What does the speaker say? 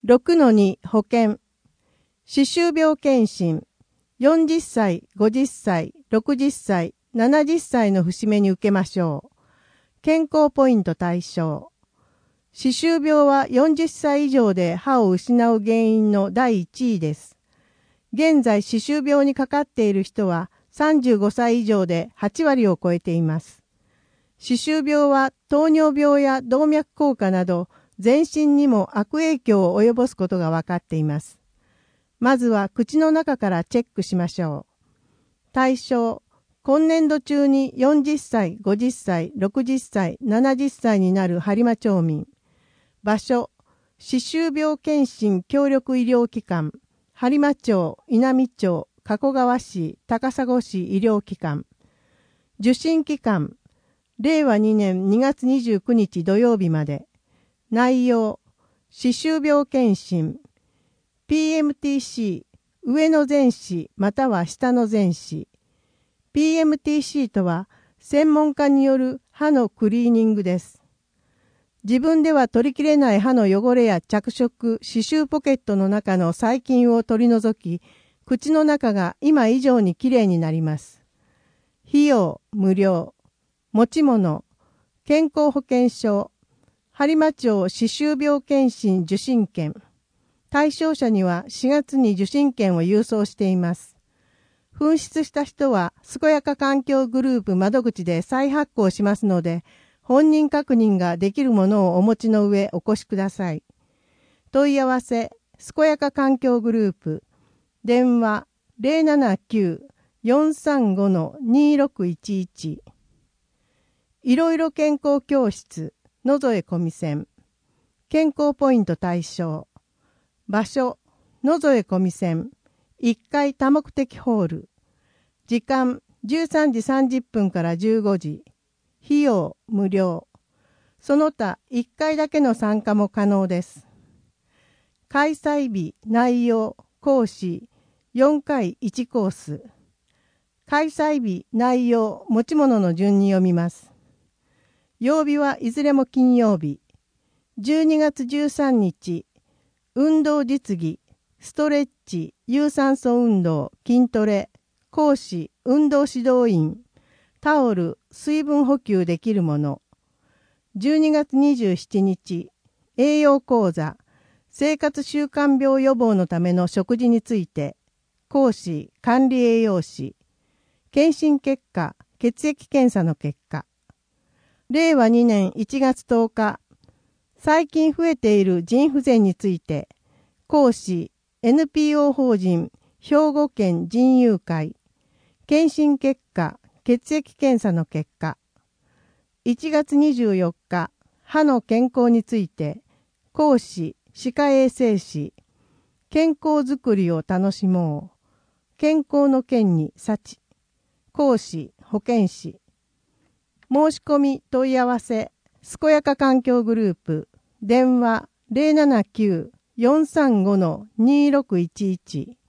6-2 保険。歯周病検診。40歳、50歳、60歳、70歳の節目に受けましょう。健康ポイント対象。歯周病は40歳以上で歯を失う原因の第1位です。現在歯周病にかかっている人は35歳以上で8割を超えています。歯周病は糖尿病や動脈硬化など全身にも悪影響を及ぼすことが分かっています。まずは口の中からチェックしましょう。対象、今年度中に40歳、50歳、60歳、70歳になる播磨町民。場所、歯周病検診協力医療機関、播磨町、稲美町、加古川市、高砂市医療機関。受診期間、令和2年2月29日土曜日まで。内容、歯周病検診、PMTC、上の前歯または下の前歯。PMTC とは専門家による歯のクリーニングです。自分では取りきれない歯の汚れや着色、歯周ポケットの中の細菌を取り除き、口の中が今以上にきれいになります。費用、無料。持ち物、健康保険証、播磨町歯周病検診受診券。対象者には4月に受診券を郵送しています。紛失した人は、健やか環境グループ窓口で再発行しますので、本人確認ができるものをお持ちの上お越しください。問い合わせ、健やか環境グループ、電話 079-435-2611。いろいろ健康教室、野添小見線。健康ポイント対象。場所、野添小見線。1階多目的ホール。時間、13時30分から15時。費用、無料。その他、1回だけの参加も可能です。開催日、内容、講師、4回1コース。開催日、内容、持ち物の順に読みます。曜日はいずれも金曜日。12月13日、運動実技、ストレッチ、有酸素運動、筋トレ、講師、運動指導員、タオル、水分補給できるもの。12月27日、栄養講座、生活習慣病予防のための食事について、講師、管理栄養士、検診結果、血液検査の結果。令和2年1月10日、最近増えている腎不全について、講師、NPO 法人、兵庫県腎友会、検診結果、血液検査の結果。1月24日、歯の健康について、講師、歯科衛生士、健康づくりを楽しもう。健康の件に幸。講師、保健師。申し込み問い合わせ、健やか環境グループ、電話 079-435-2611